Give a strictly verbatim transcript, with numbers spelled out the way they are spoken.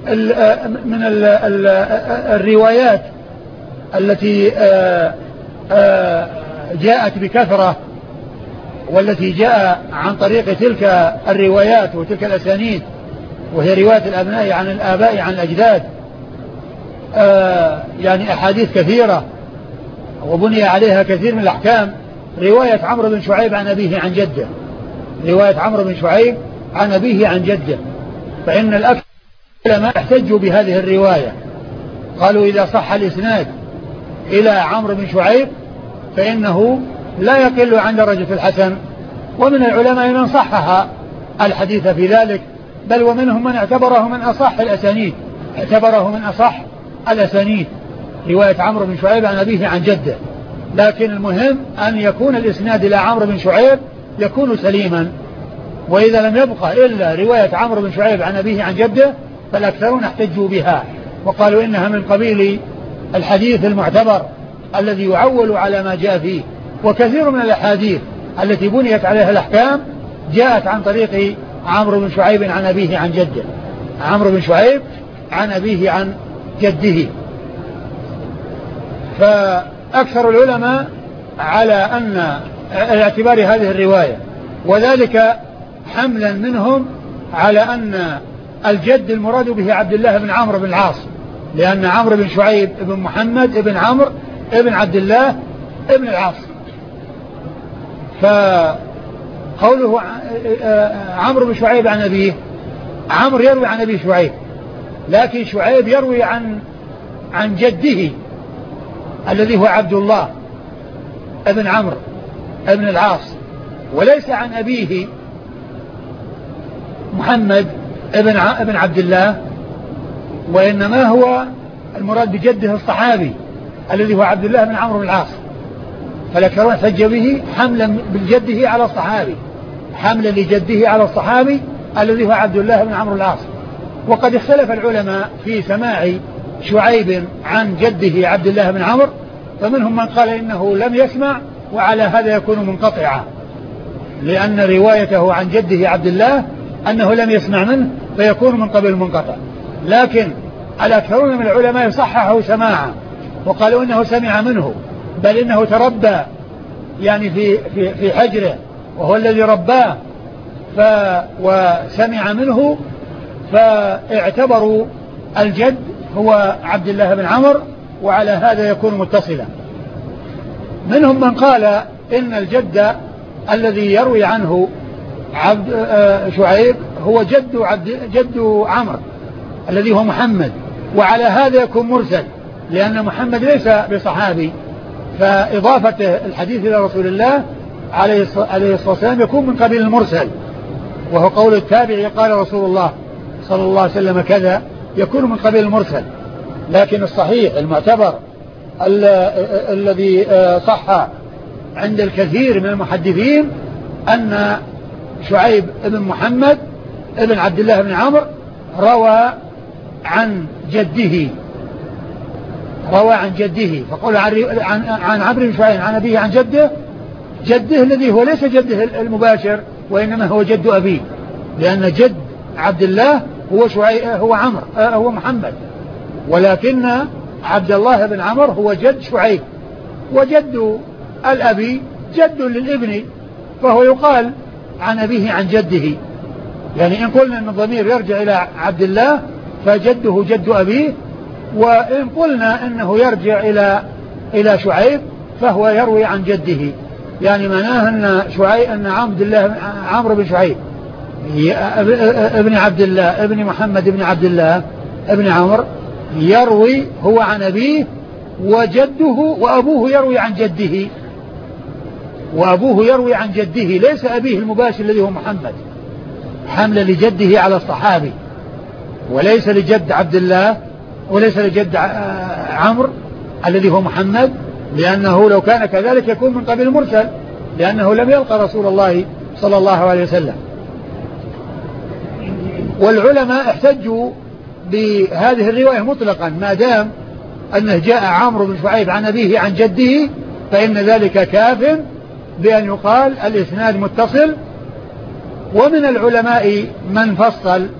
من ال ال الروايات التي جاءت بكثرة والتي جاء عن طريق تلك الروايات وتلك الأسانيد، وهي رواية الأبناء عن الآباء عن الأجداد، يعني أحاديث كثيرة وبني عليها كثير من الأحكام. رواية عمرو بن شعيب عن أبيه عن جده، رواية عمرو بن شعيب عن أبيه عن جده، فإن الأكثر ما احتجوا بهذه الرواية، قالوا إذا صح الإسناد إلى عمرو بن شعيب فإنه لا يقل عن درجة الحسن. ومن العلماء من صحح الحديث في ذلك، بل ومنهم من اعتبره من أصح الأسانيد، اعتبره من أصح الأسانيد رواية عمرو بن شعيب عن أبيه عن جده. لكن المهم أن يكون الإسناد إلى عمرو بن شعيب يكون سليما، وإذا لم يبقى إلا رواية عمرو بن شعيب عن أبيه عن جده فالأكثرون احتجوا بها وقالوا إنها من قبيل الحديث المعتبر الذي يعول على ما جاء فيه. وكثير من الأحاديث التي بنيت عليها الأحكام جاءت عن طريق عمرو بن شعيب عن أبيه عن جده، عمرو بن شعيب عن أبيه عن جده. فأكثر العلماء على أن اعتبار هذه الرواية، وذلك حملا منهم على أن الجد المراد به عبد الله بن عمرو بن العاص، لأن عمرو بن شعيب ابن محمد ابن عمرو ابن عبد الله ابن العاص. فقوله عمرو بن شعيب عن أبيه، عمرو يروي عن أبي شعيب، لكن شعيب يروي عن عن جده الذي هو عبد الله ابن عمرو ابن العاص، وليس عن أبيه محمد ابن ابن عبد الله، وإنما هو المراد بجده الصحابي الذي هو عبد الله بن عمرو بن العاص. فالأكثرون احتج به حملا بجده على الصحابي، حملا لجده على الصحابي الذي هو عبد الله بن عمرو بن العاص. وقد اختلف العلماء في سماع شعيب عن جده عبد الله بن عمرو، فمنهم من قال إنه لم يسمع، وعلى هذا يكون منقطعا، لأن روايته عن جده عبد الله أنه لم يسمع منه فيكون من قبل المنقطع. لكن الأكثرون من العلماء صححوا سماعا وقالوا إنه سمع منه، بل إنه تربى يعني في, في, في حجره وهو الذي رباه ف وسمع منه، فاعتبروا الجد هو عبد الله بن عمرو، وعلى هذا يكون متصلا. منهم من قال إن الجد الذي يروي عنه عبد شعيب هو جد عبد جد عمرو الذي هو محمد، وعلى هذا يكون مرسل، لأن محمد ليس بصحابي، فإضافة الحديث إلى رسول الله عليه الصلاة والسلام يكون من قبيل المرسل، وهو قول التابعي قال رسول الله صلى الله عليه وسلم كذا، يكون من قبيل المرسل. لكن الصحيح المعتبر الذي صح عند الكثير من المحدثين أن شعيب بن محمد ابن عبد الله بن عمرو روى عن جده، روى عن جده، فقول عن, عن, عن عمرو بن شعيب عن أبيه عن جده، جده الذي هو ليس جده المباشر وإنما هو جد أبيه، لأن جد عبد الله هو شعيب هو عمرو هو محمد، ولكن عبد الله بن عمرو هو جد شعيب، وجد الأبي جد للابن، فهو يقال عن أبيه عن جده. يعني إن قلنا أن الضمير يرجع إلى عبد الله فجده جد أبيه، وإن قلنا أنه يرجع إلى إلى شعيب فهو يروي عن جده. يعني معناه أن شعيب أن عبد الله عمرو بن شعيب ابن عبد الله ابن محمد ابن عبد الله ابن عمرو يروي هو عن أبيه، وجده وأبوه يروي عن جده، وأبوه يروي عن جده ليس أبيه المباشر الذي هو محمد، حمل لجده على الصحابي، وليس لجد عبد الله وليس لجد عمرو الذي هو محمد، لأنه لو كان كذلك يكون من قبيل المرسل، لأنه لم يلقى رسول الله صلى الله عليه وسلم. والعلماء احتجوا بهذه الرواية مطلقا، ما دام أنه جاء عمرو بن شعيب عن أبيه عن جده فإن ذلك كاف بأن يقال الإسناد متصل. ومن العلماء من فصل